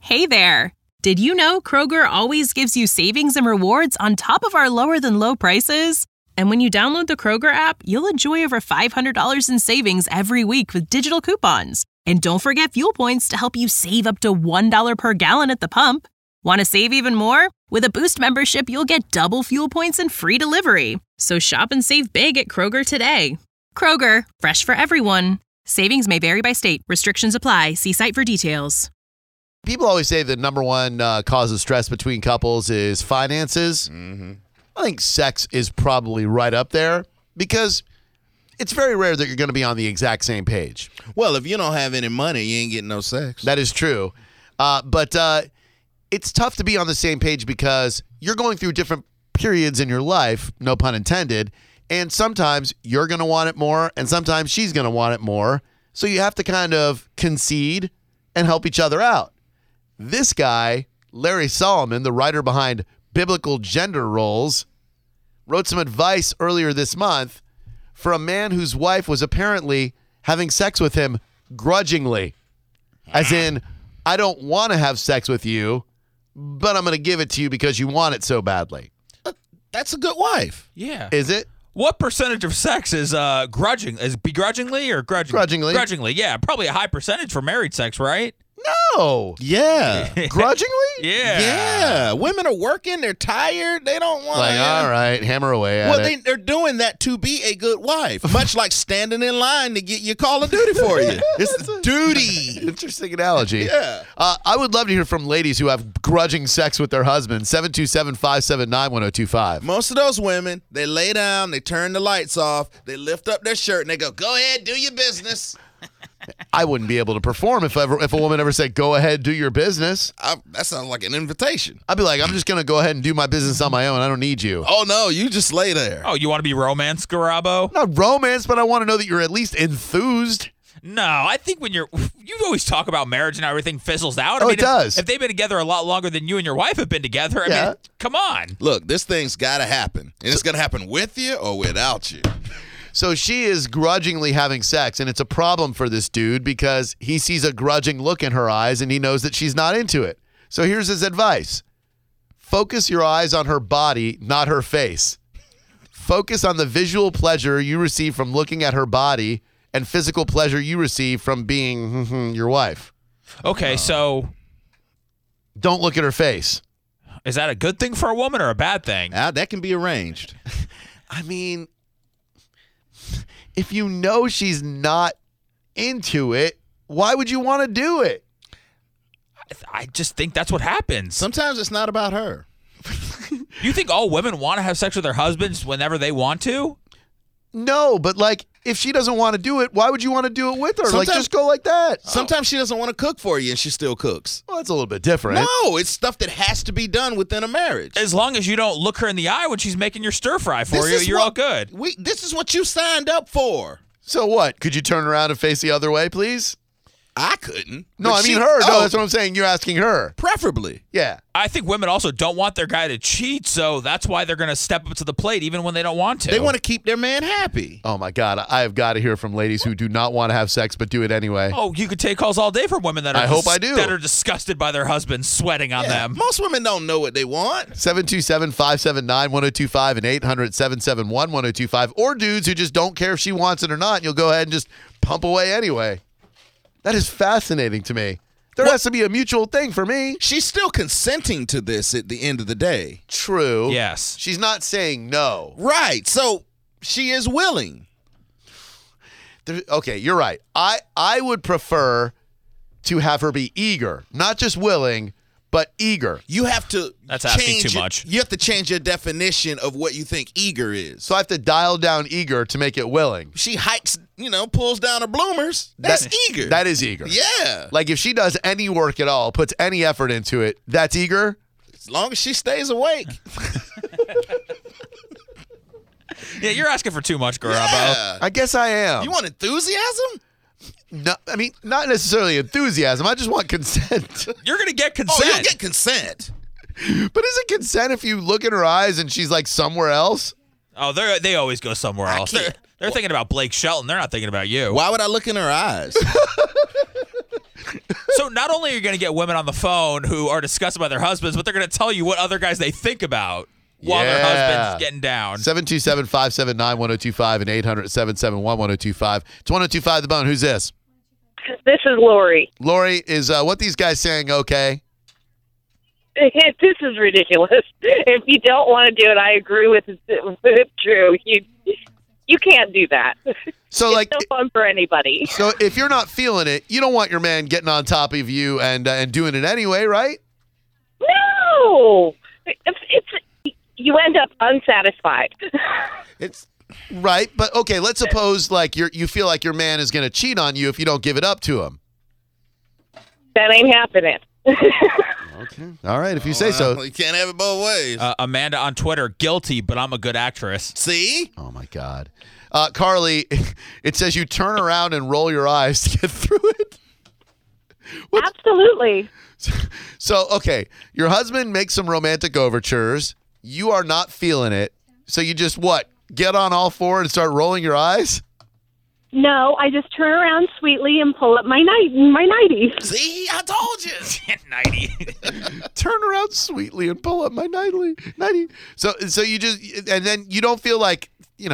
Hey there! Did you know Kroger always gives you savings and rewards on top of our lower-than-low prices? And when you download the Kroger app, you'll enjoy over $500 in savings every week with digital coupons. And don't forget fuel points to help you save up to $1 per gallon at the pump. Want to save even more? With a Boost membership, you'll get double fuel points and free delivery. So shop and save big at Kroger today. Kroger, fresh for everyone. Savings may vary by state. Restrictions apply. See site for details. People always say the number one cause of stress between couples is finances. Mm-hmm. I think sex is probably right up there because it's very rare that you're going to be on the exact same page. Well, if you don't have any money, you ain't getting no sex. That is true. But it's tough to be on the same page because you're going through different periods in your life, no pun intended, and sometimes you're going to want it more and sometimes she's going to want it more. So you have to kind of concede and help each other out. This guy, Larry Solomon, the writer behind Biblical Gender Roles, wrote some advice earlier this month for a man whose wife was apparently having sex with him grudgingly. As in, I don't want to have sex with you, but I'm going to give it to you because you want it so badly. That's a good wife. Yeah. Is it? What percentage of sex is begrudgingly or grudgingly? Grudgingly. Grudgingly, yeah. Probably a high percentage for married sex, right? No. Yeah. Grudgingly? Yeah. Yeah. Women are working. They're tired. They don't want Like, all right, hammer away at Well, it. they're doing that to be a good wife, much like standing in line to get your Call of Duty for you. It's duty. Interesting analogy. Yeah. I would love to hear from ladies who have grudging sex with their husbands. 727-579-1025. Most of those women, they lay down, they turn the lights off, they lift up their shirt, and they go ahead, do your business. I wouldn't be able to perform if a woman ever said, go ahead, do your business. That sounds like an invitation. I'd be like, I'm just going to go ahead and do my business on my own. I don't need you. Oh, no, you just lay there. Oh, you want to be romance, Garabo? Not romance, but I want to know that you're at least enthused. No, I think when you always talk about marriage and how everything fizzles out. It does. If they've been together a lot longer than you and your wife have been together, I mean, come on. Look, this thing's got to happen. And it's going to happen with you or without you. So she is grudgingly having sex, and it's a problem for this dude because he sees a grudging look in her eyes and he knows that she's not into it. So here's his advice. Focus your eyes on her body, not her face. Focus on the visual pleasure you receive from looking at her body and physical pleasure you receive from being your wife. Okay, so don't look at her face. Is that a good thing for a woman or a bad thing? That can be arranged. I mean, if you know she's not into it, why would you want to do it? I just think that's what happens. Sometimes it's not about her. You think all women want to have sex with their husbands whenever they want to? No, but like, if she doesn't want to do it, why would you want to do it with her? Like, just go like that. Sometimes she doesn't want to cook for you and she still cooks. Well, that's a little bit different. No, it's stuff that has to be done within a marriage. As long as you don't look her in the eye when she's making your stir fry for you, you're all good. This is what you signed up for. So what? Could you turn around and face the other way, please? I couldn't. No, I mean her. No, that's what I'm saying. You're asking her. Preferably. Yeah. I think women also don't want their guy to cheat, so that's why they're going to step up to the plate even when they don't want to. They want to keep their man happy. Oh, my God. I have got to hear from ladies who do not want to have sex but do it anyway. Oh, you could take calls all day from women that are that are disgusted by their husbands sweating on them. Most women don't know what they want. 727-579-1025 and 800-771-1025. Or dudes who just don't care if she wants it or not. And you'll go ahead and just pump away anyway. That is fascinating to me. There has to be a mutual thing for me. She's still consenting to this at the end of the day. True. Yes. She's not saying no. Right. So she is willing. Okay, you're right. I would prefer to have her be eager, not just willing, but eager. You have to That's asking too much. You have to change your definition of what you think eager is. So I have to dial down eager to make it willing. She hikes, pulls down her bloomers. That's eager. That is eager. Yeah. Like if she does any work at all, puts any effort into it, that's eager. As long as she stays awake. Yeah, you're asking for too much, Garabo. Yeah. I guess I am. You want enthusiasm? No, I mean, not necessarily enthusiasm. I just want consent. You're going to get consent. Oh, you'll get consent. But is it consent if you look in her eyes and she's like somewhere else? Oh, they always go somewhere else. They're thinking about Blake Shelton. They're not thinking about you. Why would I look in her eyes? So not only are you going to get women on the phone who are disgusted by their husbands, but they're going to tell you what other guys they think about while their husband's getting down. 727-579-1025 and 800-771-1025. It's 1025 The Bone. Who's this? This is Lori. Lori, is what these guys saying okay? This is ridiculous. If you don't want to do it, I agree with it. True. You can't do that. So, it's no fun for anybody. So if you're not feeling it, you don't want your man getting on top of you and doing it anyway, right? No. You end up unsatisfied. It's right, but okay. Let's suppose like you feel like your man is going to cheat on you if you don't give it up to him. That ain't happening. Okay. All right, if you say so. You can't have it both ways. Amanda on Twitter, guilty, but I'm a good actress. See? Oh my God, Carly, it says you turn around and roll your eyes to get through it. Absolutely. So okay, your husband makes some romantic overtures. You are not feeling it, so you just get on all four and start rolling your eyes? No, I just turn around sweetly and pull up my nightie. See? I told you. 90. Turn around sweetly and pull up my nightie. So you just, and then you don't feel like,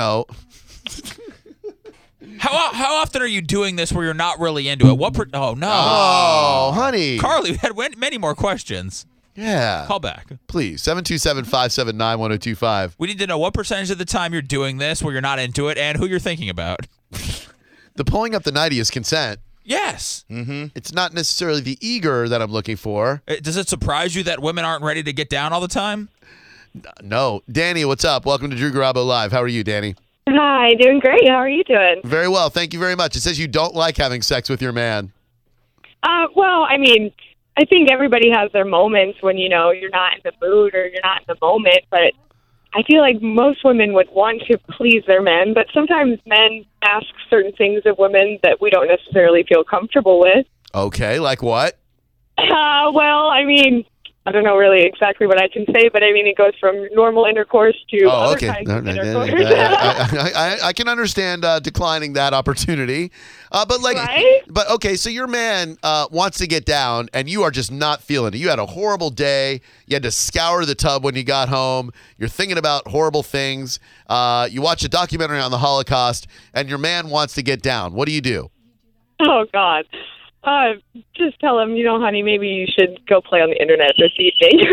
How often are you doing this where you're not really into it? Oh, no. Oh, honey. Carly, we had many more questions. Yeah. Call back. Please, 727-579-1025. We need to know what percentage of the time you're doing this where you're not into it and who you're thinking about. The pulling up the nightie is consent. Yes. Mm-hmm. It's not necessarily the eager that I'm looking for. Does it surprise you that women aren't ready to get down all the time? No. Danny, what's up? Welcome to Drew Garabo Live. How are you, Danny? Hi, doing great. How are you doing? Very well. Thank you very much. It says you don't like having sex with your man. Well, I mean, I think everybody has their moments when, you're not in the mood or you're not in the moment, but I feel like most women would want to please their men, but sometimes men ask certain things of women that we don't necessarily feel comfortable with. Okay, like what? Well, I mean, I don't know really exactly what I can say, but I mean, it goes from normal intercourse to other kinds of intercourse. I can understand declining that opportunity. Right? But okay, so your man wants to get down and you are just not feeling it. You had a horrible day. You had to scour the tub when you got home. You're thinking about horrible things. You watch a documentary on the Holocaust and your man wants to get down. What do? Oh, God. Just tell him, honey, maybe you should go play on the internet this evening.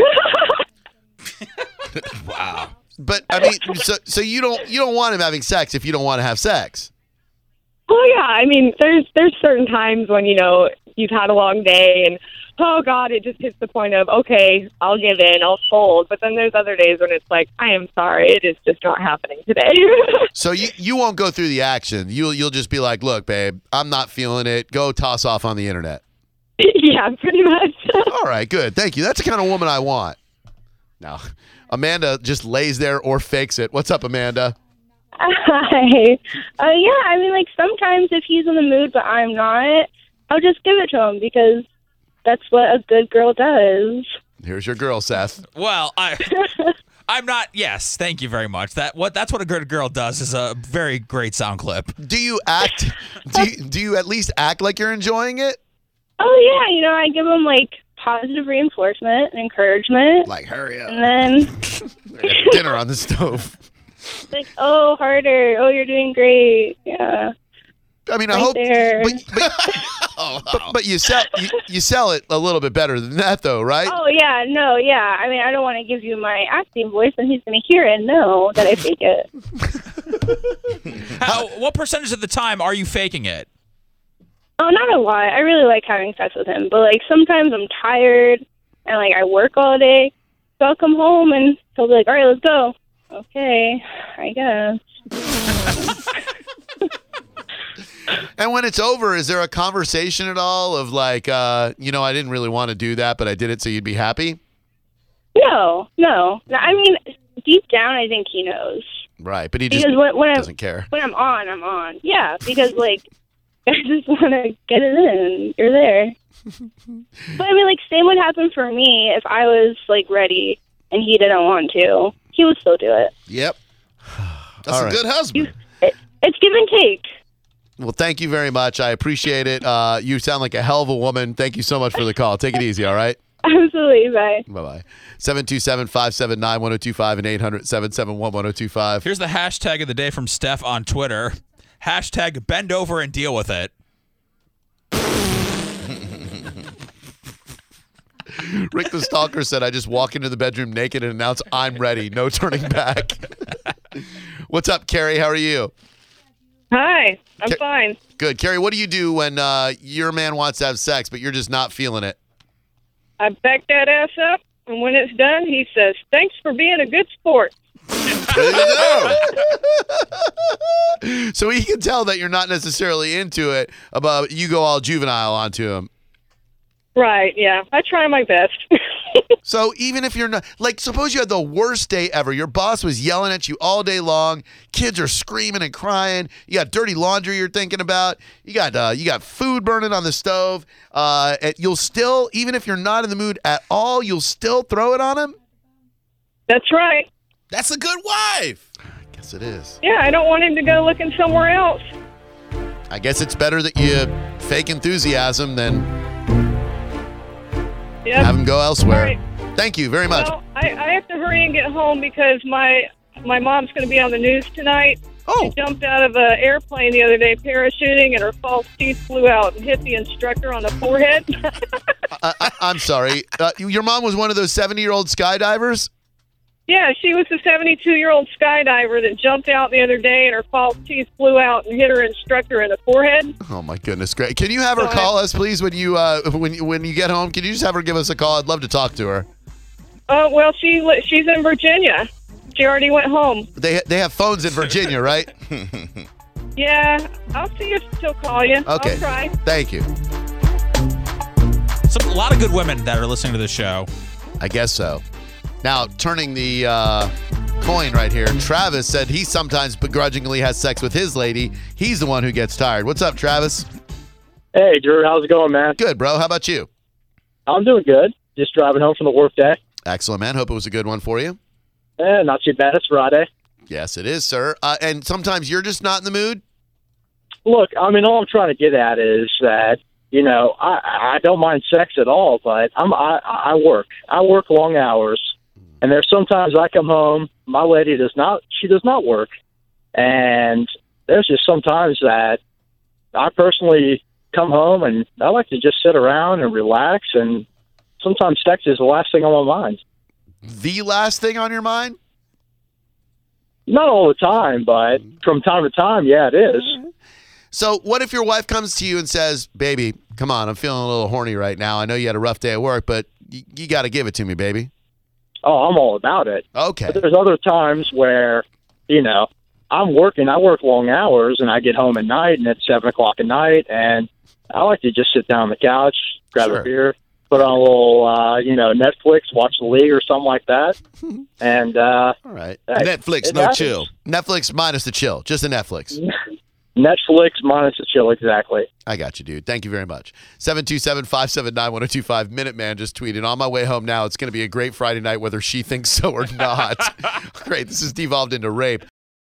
Wow. But I mean, so you don't want him having sex if you don't want to have sex. Oh yeah, I mean, there's certain times when you've had a long day and oh God, it just hits the point of okay, I'll give in, I'll fold. But then there's other days when it's like, I am sorry, it is just not happening today. So you won't go through the action. You'll just be like, look, babe, I'm not feeling it. Go toss off on the internet. Yeah, pretty much. All right, good. Thank you. That's the kind of woman I want. Now, Amanda just lays there or fakes it. What's up, Amanda? Hi. Yeah, I mean, like, sometimes if he's in the mood but I'm not, I'll just give it to him because that's what a good girl does. Here's your girl, Seth. Well, I'm not. Yes, thank you very much. That's what a good girl does is a very great sound clip. Do you act? do you at least act like you're enjoying it? Oh, yeah. I give him, like, positive reinforcement and encouragement. Like, hurry up. And then... dinner on the stove. Like, oh, harder. Oh, you're doing great. Yeah. I mean, I right hope... there. But you sell it a little bit better than that, though, right? Oh, yeah. No, yeah. I mean, I don't want to give you my acting voice and he's going to hear it and know that I fake it. What percentage of the time are you faking it? Oh, not a lot. I really like having sex with him. But, like, sometimes I'm tired and, like, I work all day. So I'll come home and he'll be like, all right, let's go. Okay, I guess. And when it's over, is there a conversation at all of like, I didn't really want to do that, but I did it so you'd be happy? No. I mean, deep down, I think he knows. Right, but he just doesn't care. When I'm on, I'm on. Yeah, because, like, I just want to get it in. You're there. But, I mean, like, same would happen for me if I was, like, ready and he didn't want to. He would still do it. Yep. That's a good husband. It's give and take. Well, thank you very much. I appreciate it. You sound like a hell of a woman. Thank you so much for the call. Take it easy, all right? Absolutely. Bye. Bye-bye. 727-579-1025 and 800-771-1025. Here's the hashtag of the day from Steph on Twitter. Hashtag bend over and deal with it. Rick the Stalker said, I just walk into the bedroom naked and announce I'm ready. No turning back. What's up, Carrie? How are you? Hi, I'm fine. Good. Carrie, what do you do when your man wants to have sex, but you're just not feeling it? I back that ass up, and when it's done, he says, "Thanks for being a good sport." There you go. So he can tell that you're not necessarily into it, but you go all juvenile onto him. Right, yeah. I try my best. So even if you're not, like, suppose you had the worst day ever. Your boss was yelling at you all day long. Kids are screaming and crying. You got dirty laundry you're thinking about. You got food burning on the stove. And you'll still, even if you're not in the mood at all, you'll still throw it on him? That's right. That's a good wife. I guess it is. Yeah, I don't want him to go looking somewhere else. I guess it's better that you fake enthusiasm than Yep. have him go elsewhere. All right. Thank you very much. Well, I have to hurry and get home because my mom's going to be on the news tonight. Oh. She jumped out of an airplane the other day parachuting, and her false teeth flew out and hit the instructor on the forehead. I'm sorry. Your mom was one of those 70-year-old skydivers? Yeah, she was a 72-year-old skydiver that jumped out the other day, and her false teeth flew out and hit her instructor in the forehead. Oh my goodness, great! Can you have her So call us, please, when you get home? Can you just have her give us a call? I'd love to talk to her. Well, she's in Virginia. She already went home. They have phones in Virginia, right? Yeah, I'll see if she'll call you. Okay. I'll try. Thank you. A lot of good women that are listening to the show. I guess so. Now, turning the coin right here, Travis said he sometimes begrudgingly has sex with his lady. He's the one who gets tired. What's up, Travis? Hey, Drew, how's it going, man? Good, bro. How about you? I'm doing good. Just driving home from the work day. Excellent, man. Hope it was a good one for you. Not too bad. It's Friday. Yes, it is, sir. And sometimes you're just not in the mood? Look, I mean, all I'm trying to get at is that, you know, I don't mind sex at all, but I work. I work long hours. And there's sometimes I come home, my lady does not work. And there's just sometimes that I personally come home and I like to just sit around and relax. And sometimes sex is the last thing on my mind. The last thing on your mind? Not all the time, but from time to time, yeah, it is. So what if your wife comes to you and says, baby, come on, I'm feeling a little horny right now. I know you had a rough day at work, but you got to give it to me, baby. Oh, I'm all about it. Okay. But there's other times where, you know, I'm working. I work long hours, and I get home at night, and it's 7 o'clock at night, and I like to just sit down on the couch, grab Sure. a beer, put on a little, Netflix, watch the league or something like that. And All right. hey, Netflix, it no happens. chill. Netflix minus the chill. Just a Netflix. Netflix minus the chill, exactly. I got you, dude. Thank you very much. 727-579-1025. Minuteman just tweeted, on my way home now, it's going to be a great Friday night whether she thinks so or not. Great. This has devolved into rape.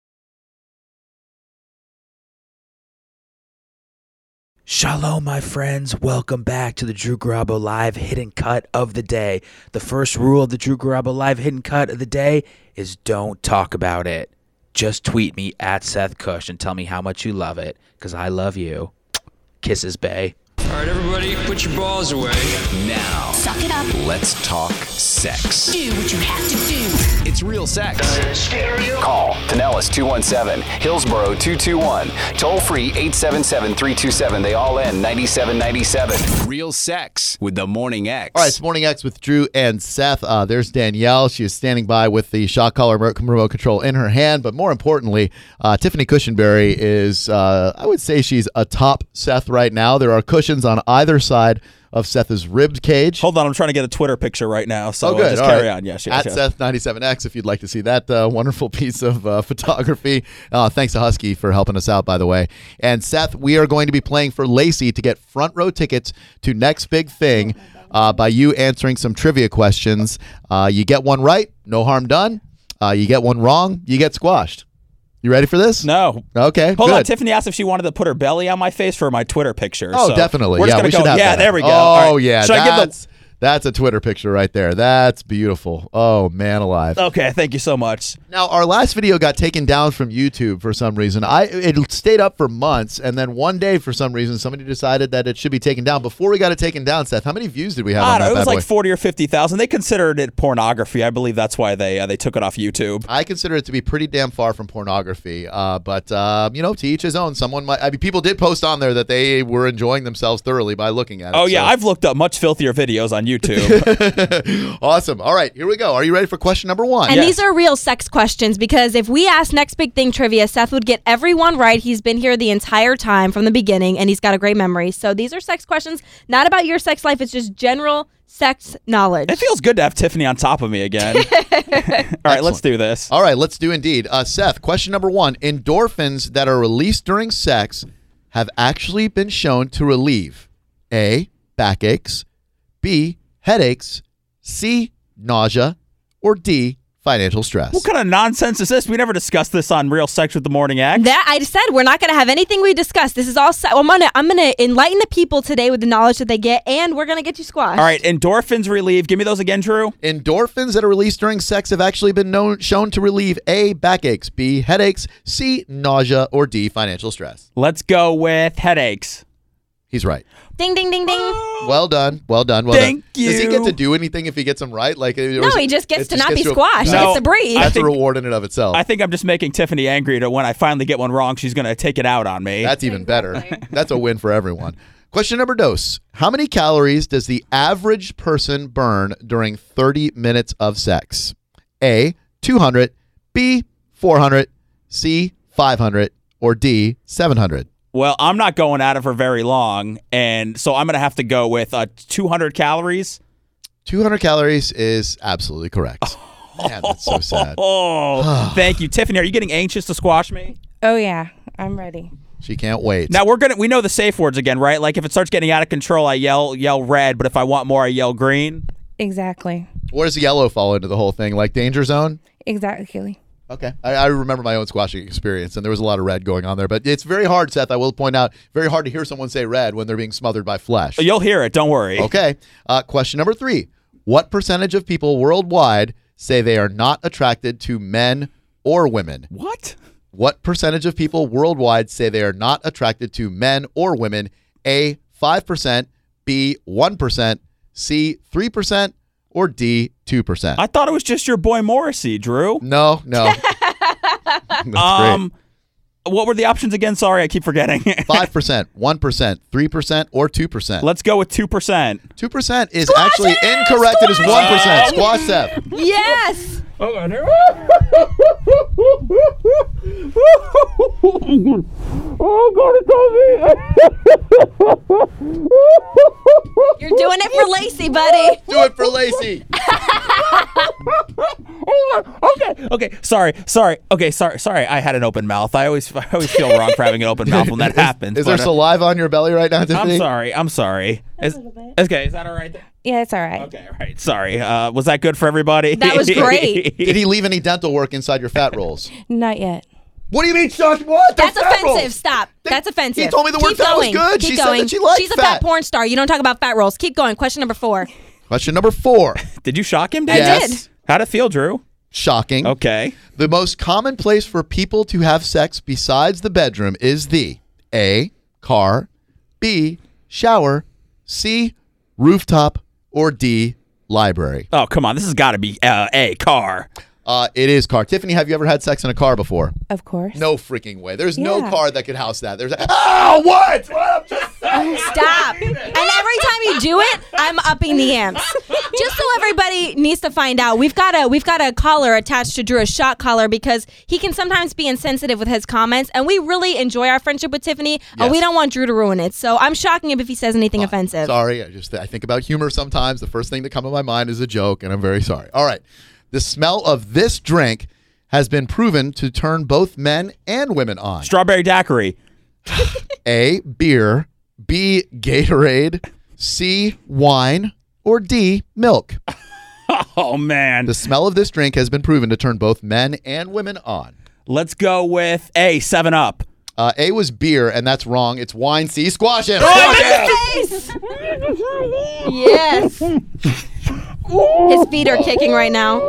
Shalom, my friends. Welcome back to the Drew Garabo Live Hidden Cut of the Day. The first rule of the Drew Garabo Live Hidden Cut of the Day is don't talk about it. Just tweet me at Seth Cush and tell me how much you love it, because I love you. Kisses, bae. All right, everybody, put your balls away. Now, Suck it up. let's talk sex. Do what you have to do. It's real sex. Call Pinellas 217, Hillsboro 221, toll free 877-327. They all end 9797. Real sex with the Morning X. All right, it's Morning X with Drew and Seth. There's Danielle. She is standing by with the shock collar remote control in her hand. But more importantly, Tiffany Cushenberry is, I would say she's atop Seth right now. There are cushions on either side of Seth's ribbed cage. Hold on, I'm trying to get a Twitter picture right now, so good. just All carry right. on. Yes, At Seth97X, if you'd like to see that wonderful piece of photography. Thanks to Husky for helping us out, by the way. And Seth, we are going to be playing for Lacey to get front row tickets to Next Big Thing by you answering some trivia questions. You get one right, no harm done. You get one wrong, you get squashed. You ready for this? No. Okay. Hold on. good. Tiffany asked if she wanted to put her belly on my face for my Twitter picture. Oh, so definitely. We're just Yeah, gonna we go. should have Yeah, that. there we go. Oh, All right. yeah. Should I give the? That's a Twitter picture right there. That's beautiful. Oh, man alive. Okay, thank you so much. Now, our last video got taken down from YouTube for some reason. It stayed up for months, and then one day, for some reason, somebody decided that it should be taken down. Before we got it taken down, Seth, how many views did we have on I don't that know. It was bad like boy? 40 or 50,000. They considered it pornography. I believe that's why they took it off YouTube. I consider it to be pretty damn far from pornography, but to each his own. People did post on there that they were enjoying themselves thoroughly by looking at it. Oh, yeah. so. I've looked up much filthier videos on YouTube. Awesome. All right, here we go. Are you ready for question number 1? And these are real sex questions because if we ask Next Big Thing trivia, Seth would get everyone right. He's been here the entire time from the beginning, and he's got a great memory. So these are sex questions, not about your sex life. It's just general sex knowledge. It feels good to have Tiffany on top of me again. All right, let's do this. All right, let's do indeed. Seth, question number 1. Endorphins that are released during sex have actually been shown to relieve A, backaches, B, headaches, C, nausea, or D, financial stress. What kind of nonsense is this? We never discussed this on Real Sex with the Morning X. That I said we're not going to have anything we discuss. This is all. I'm gonna enlighten the people today with the knowledge that they get, and we're gonna get you squashed. All right, endorphins relieve. Give me those again, Drew. Endorphins that are released during sex have actually been shown to relieve A, backaches, B, headaches, C, nausea, or D, financial stress. Let's go with headaches. He's right. Ding, ding, ding, ding. Well done. Well done. Well Thank done. Does he you. get to do anything if he gets them right? No, he just gets to not be squashed. He No, gets to breathe. That's a reward in and of itself. I think I'm just making Tiffany angry that when I finally get one wrong, she's going to take it out on me. That's even better. That's a win for everyone. Question number 2. How many calories does the average person burn during 30 minutes of sex? A, 200, B, 400, C, 500, or D, 700? Well, I'm not going at it for very long, and so I'm going to have to go with 200 calories. 200 calories is absolutely correct. Man, that's so sad. Oh, thank you. Tiffany, are you getting anxious to squash me? Oh, yeah. I'm ready. She can't wait. Now, we know the safe words again, right? Like if it starts getting out of control, I yell red, but if I want more, I yell green. Exactly. Where does yellow fall into the whole thing? Like danger zone? Exactly. Okay. I remember my own squashing experience, and there was a lot of red going on there. But it's very hard, Seth, I will point out, very hard to hear someone say red when they're being smothered by flesh. You'll hear it. Don't worry. Okay. Question number 3. What percentage of people worldwide say they are not attracted to men or women? What? What percentage of people worldwide say they are not attracted to men or women? A, 5%, B, 1%, C, 3%, or D, 2%? I thought it was just your boy Morrissey, Drew. No. That's great. What were the options again? Sorry, I keep forgetting. 5%, 1%, 3%, or 2%. Let's go with 2%. 2% is actually incorrect. It is 1%. Squash Seth. Yes. You're doing it for Lacey, buddy. Do it for Lacey. Okay. Sorry. Okay, sorry. I had an open mouth. I always feel wrong for having an open mouth when that happens. Is there saliva on your belly right now, Tiffany? I'm sorry. Okay, is that all right? Yeah, it's all right. Okay, all right. Sorry. Was that good for everybody? That was great. Did he leave any dental work inside your fat rolls? Not yet. What do you mean, Sean? What? That's They're fat offensive. rolls. Stop. That's offensive. He told me the word Keep fat was going. good. Keep She said going. that she liked She's a fat. fat porn star. You don't talk about fat rolls. Keep going. Question number 4. Question number 4. Did you shock him? I did. How'd it feel, Drew? Shocking. Okay. The most common place for people to have sex besides the bedroom is the A, car, B, shower, C, rooftop, or D, library. Oh, come on. This has got to be A, car. It is car. Tiffany, have you ever had sex in a car before? Of course. No freaking way. There's no Yeah. car that could house that. There's what? I'm just saying. Stop. And every time you do it, I'm upping the amps. Just so everybody needs to find out, we've got a collar attached to Drew, a shock collar, because he can sometimes be insensitive with his comments, and we really enjoy our friendship with Tiffany, and we don't want Drew to ruin it. So I'm shocking him if he says anything offensive. Sorry. I think about humor sometimes. The first thing that comes to my mind is a joke, and I'm very sorry. All right. The smell of this drink has been proven to turn both men and women on. Strawberry daiquiri. A, beer, B, Gatorade, C, wine, or D, milk. Oh, man. The smell of this drink has been proven to turn both men and women on. Let's go with A, 7-Up. A was beer, and that's wrong. It's wine. C, squash him. Yes. His feet are kicking right now.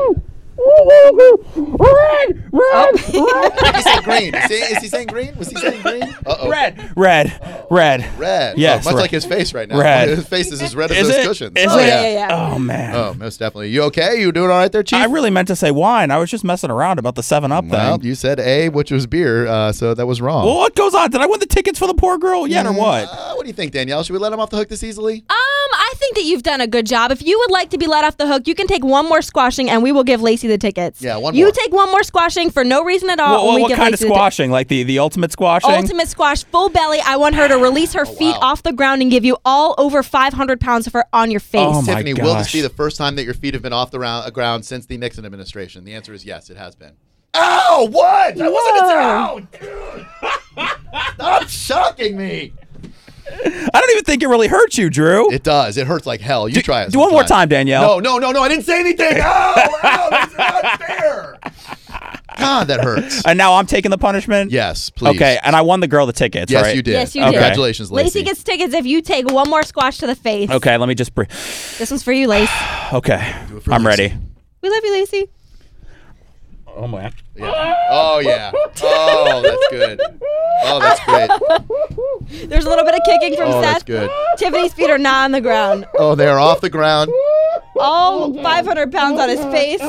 Did he say green? Is he saying green? Was he saying green? Uh-oh. Red. Red. Yes, much red. like his face right now. Red. His face is as red as Is those it? cushions. Is oh, it? Yeah. Oh, man. Oh, most definitely. You okay? You doing all right there, Chief? I really meant to say wine. I was just messing around about the 7-Up Well, thing. you said A, which was beer, so that was wrong. Well, what goes on? Did I win the tickets for the poor girl yet or what? What do you think, Danielle? Should we let him off the hook this easily? I think that you've done a good job. If you would like to be let off the hook, you can take one more squashing, and we will give Lacey the tickets. Yeah, one You more. take one more squashing for no reason at all. Well, and we what give kind of Lacey the squashing? Like the ultimate squashing? Ultimate squash, full belly. I want her to release her feet off the ground and give you all over 500 pounds of her on your face. Oh, my Tiffany, will this gosh. be the first time that your feet have been off the ground since the Nixon administration? The answer is yes, it has been. Ow! What? That wasn't a dude! Stop shocking me! I don't even think it really hurts you, Drew. It does. It hurts like hell. You try it. Do one more time, Danielle. No. I didn't say anything. Ow! That's not fair. God, that hurts. And now I'm taking the punishment? Yes, please. Okay, and I won the girl the tickets, Yes, right? you did. Yes, you did. Congratulations, Lacey. Lacey gets tickets if you take one more squash to the face. Okay, let me just breathe. This one's for you, Lace. Okay, for I'm Lacey. ready. We love you, Lacey. Oh, my. Yeah. Oh, yeah. Oh, that's good. Oh, that's great. There's a little bit of kicking from Oh, Seth. that's good. Tiffany's feet are not on the ground. Oh, they are off the ground. All 500 pounds on his face.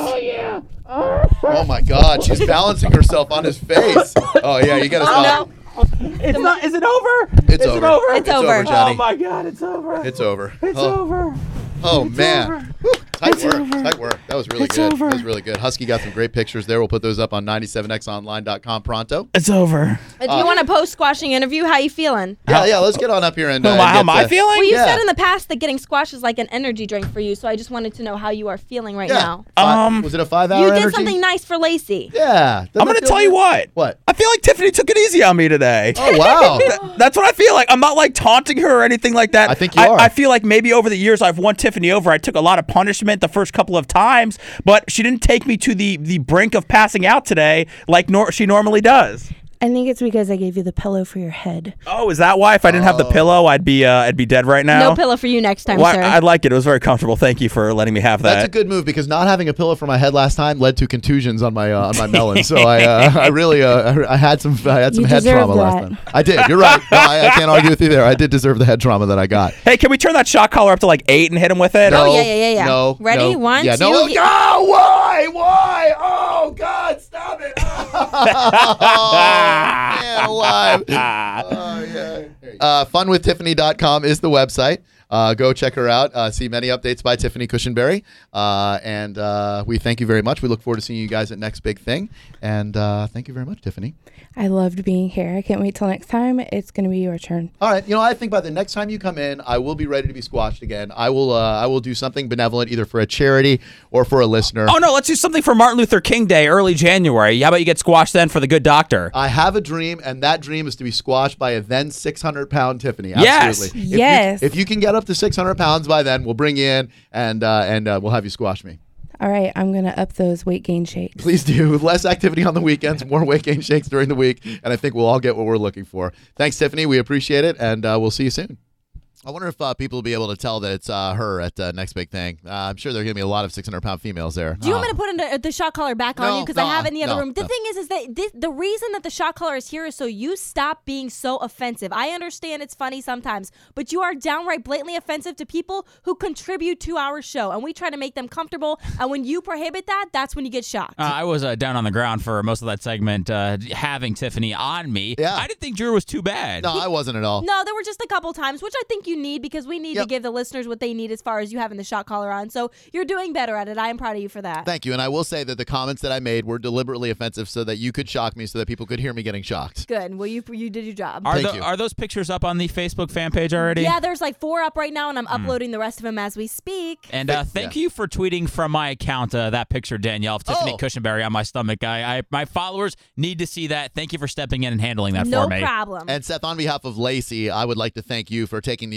Oh, my God. She's balancing herself on his face. Oh, yeah. You got to stop. Oh, It's not. Is it over? It's over. It's over. Johnny. Oh, my God, it's over. It's over. It's over. Oh, It's man. over. Whew. Tight It's work. over. Tight work. That was really It's good. over. That was really good. Husky got some great pictures there. We'll put those up on 97xonline.com pronto. It's over. Do you want a post-squashing interview? How you feeling? Yeah, let's get on up here and. How am I feeling? Well, you Yeah. said in the past that getting squash is like an energy drink for you, so I just wanted to know how you are feeling right now. Was it a 5-hour You did energy? something nice for Lacey. Yeah. I'm going to tell you what. What? I feel like Tiffany took it easy on me today. Oh, wow. That's what I feel like. I'm not like taunting her or anything like that. I think you are. I feel like maybe over the years I've won Tiffany over. I took a lot of punishment the first couple of times, but she didn't take me to the brink of passing out today like she normally does. I think it's because I gave you the pillow for your head. Oh, is that why? If I didn't have the pillow, I'd be dead right now. No pillow for you next time, Well, sir. I like it. It was very comfortable. Thank you for letting me have that. That's a good move because not having a pillow for my head last time led to contusions on my melon. So I really I had some head deserve trauma last that. time. I did. You're right. No, I can't argue with you there. I did deserve the head trauma that I got. Hey, can we turn that shot collar up to like 8 and hit him with it? No, yeah. No. Ready? No. 1, yeah, 2. No. Oh, why? Why? Oh God! Stop it! Oh, man, alive. Oh, yeah. Funwithtiffany.com is the website. Go check her out. See many updates by Tiffany Cushenberry. And we thank you very much. We look forward to seeing you guys at Next Big Thing. And thank you very much, Tiffany. I loved being here. I can't wait till next time. It's going to be your turn. All right. I think by the next time you come in, I will be ready to be squashed again. I will do something benevolent either for a charity or for a listener. Oh, no, let's do something for Martin Luther King Day, early January. How about you get squashed then for the good doctor? I have a dream, and that dream is to be squashed by a then 600-pound Tiffany. Yes. Absolutely. Yes. If you can get up to 600 pounds by then, we'll bring you in, and we'll have you squash me. All right, I'm going to up those weight gain shakes. Please do. Less activity on the weekends, more weight gain shakes during the week, and I think we'll all get what we're looking for. Thanks, Tiffany. We appreciate it, and we'll see you soon. I wonder if people will be able to tell that it's her at Next Big Thing. I'm sure there are going to be a lot of 600-pound females there. Do you want me to put the shot collar back on you? Because I have it in the other room. The thing is that the reason that the shot collar is here is so you stop being so offensive. I understand it's funny sometimes, but you are downright blatantly offensive to people who contribute to our show, and we try to make them comfortable. And when you prohibit that, that's when you get shocked. I was down on the ground for most of that segment, having Tiffany on me. Yeah. I didn't think Drew was too bad. No, I wasn't at all. No, there were just a couple times, which I think you need because we need to give the listeners what they need as far as you having the shot collar on. So you're doing better at it. I am proud of you for that. Thank you. And I will say that the comments that I made were deliberately offensive so that you could shock me so that people could hear me getting shocked. Good. Well, you did your job. Are those pictures up on the Facebook fan page already? Yeah, there's like 4 up right now, and I'm uploading the rest of them as we speak. And thank you for tweeting from my account that picture, Danielle, of Tiffany Cushenberry on my stomach. My followers need to see that. Thank you for stepping in and handling that for me. No problem. And Seth, on behalf of Lacey, I would like to thank you for taking the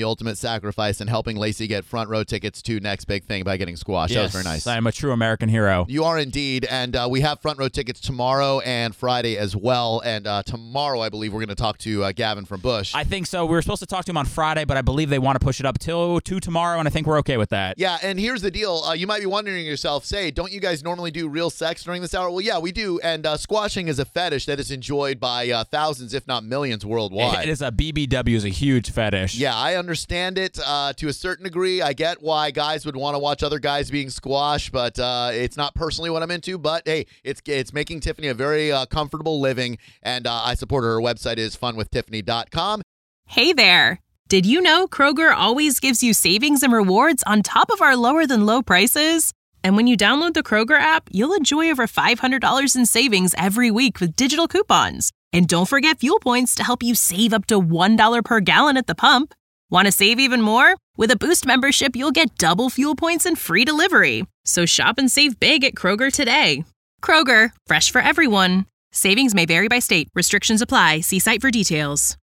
the ultimate sacrifice and helping Lacey get front row tickets to Next Big Thing by getting squashed. That was very nice. I'm a true American hero. You are indeed, and we have front row tickets tomorrow and Friday as well. And tomorrow, I believe, we're going to talk to Gavin from Bush. I think so. We were supposed to talk to him on Friday, but I believe they want to push it up to tomorrow, and I think we're okay with that. Yeah, and here's the deal. You might be wondering yourself, don't you guys normally do real sex during this hour? Well, yeah, we do, and squashing is a fetish that is enjoyed by thousands, if not millions, worldwide. It is BBW is a huge fetish. Yeah, I understand it to a certain degree. I get why guys would want to watch other guys being squashed, but it's not personally what I'm into. But hey, it's making Tiffany a very comfortable living, and I support her. Her website is funwithtiffany.com. Hey there. Did you know Kroger always gives you savings and rewards on top of our lower than low prices? And when you download the Kroger app, you'll enjoy over $500 in savings every week with digital coupons. And don't forget fuel points to help you save up to $1 per gallon at the pump. Want to save even more? With a Boost membership, you'll get double fuel points and free delivery. So shop and save big at Kroger today. Kroger, fresh for everyone. Savings may vary by state. Restrictions apply. See site for details.